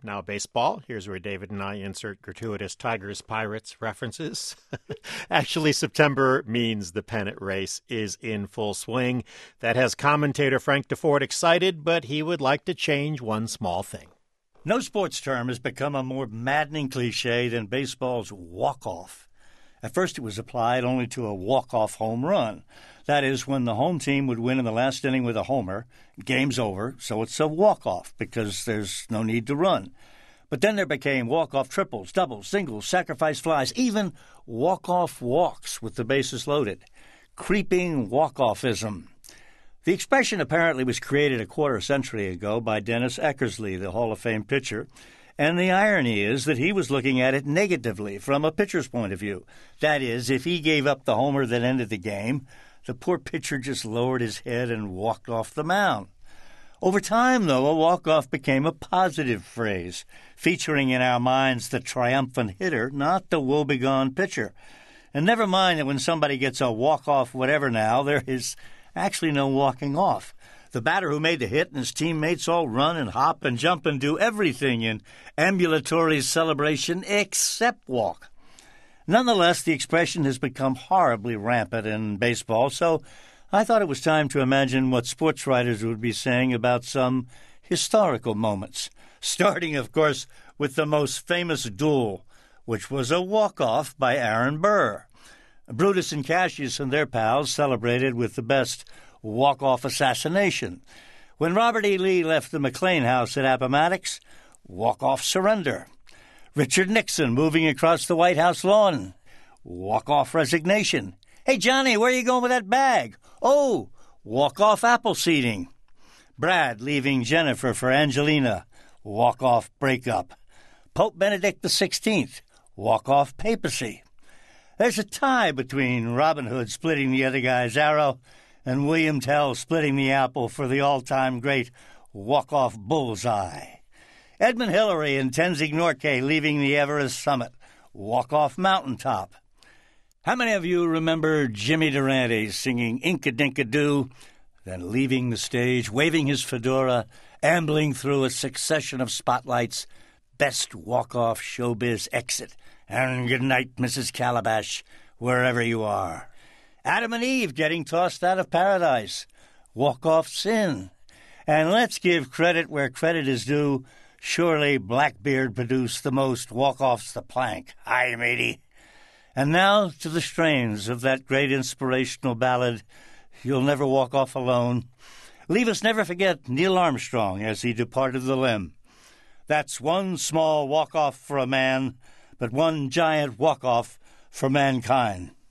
Now baseball. Here's where David and I insert gratuitous Tigers-Pirates references. Actually, September means the pennant race is in full swing. That has commentator Frank DeFord excited, but he would like to change one small thing. No sports term has become a more maddening cliche than baseball's walk-off. At first, it was applied only to a walk-off home run. That is, when the home team would win in the last inning with a homer, game's over, so it's a walk-off because there's no need to run. But then there became walk-off triples, doubles, singles, sacrifice flies, even walk-off walks with the bases loaded. Creeping walk-offism. The expression apparently was created a quarter century ago by Dennis Eckersley, the Hall of Fame pitcher, and the irony is that he was looking at it negatively from a pitcher's point of view. That is, if he gave up the homer that ended the game, the poor pitcher just lowered his head and walked off the mound. Over time, though, a walk-off became a positive phrase, featuring in our minds the triumphant hitter, not the woebegone pitcher. And never mind that when somebody gets a walk-off whatever now, there is actually no walking off. The batter who made the hit and his teammates all run and hop and jump and do everything in ambulatory celebration except walk. Nonetheless, the expression has become horribly rampant in baseball, so I thought it was time to imagine what sports writers would be saying about some historical moments, starting, of course, with the most famous duel, which was a walk-off by Aaron Burr. Brutus and Cassius and their pals celebrated with the best walk-off assassination. When Robert E. Lee left the McLean house at Appomattox, walk-off surrender. Richard Nixon moving across the White House lawn, walk-off resignation. Hey, Johnny, where are you going with that bag? Oh, walk-off apple seeding. Brad leaving Jennifer for Angelina, walk-off breakup. Pope Benedict XVI, walk-off papacy. There's a tie between Robin Hood splitting the other guy's arrow and William Tell splitting the apple for the all-time great walk-off bullseye. Edmund Hillary and Tenzing Norgay leaving the Everest summit, walk-off mountaintop. How many of you remember Jimmy Durante singing Inka-Dinka-Doo, then leaving the stage, waving his fedora, ambling through a succession of spotlights, best walk-off showbiz exit, and good night, Mrs. Calabash, wherever you are. Adam and Eve getting tossed out of paradise, walk-off sin. And let's give credit where credit is due. Surely Blackbeard produced the most walk-offs to plank. Aye, matey. And now to the strains of that great inspirational ballad, You'll Never Walk Off Alone. Leave us never forget Neil Armstrong as he departed the limb. That's one small walk-off for a man, but one giant walk-off for mankind.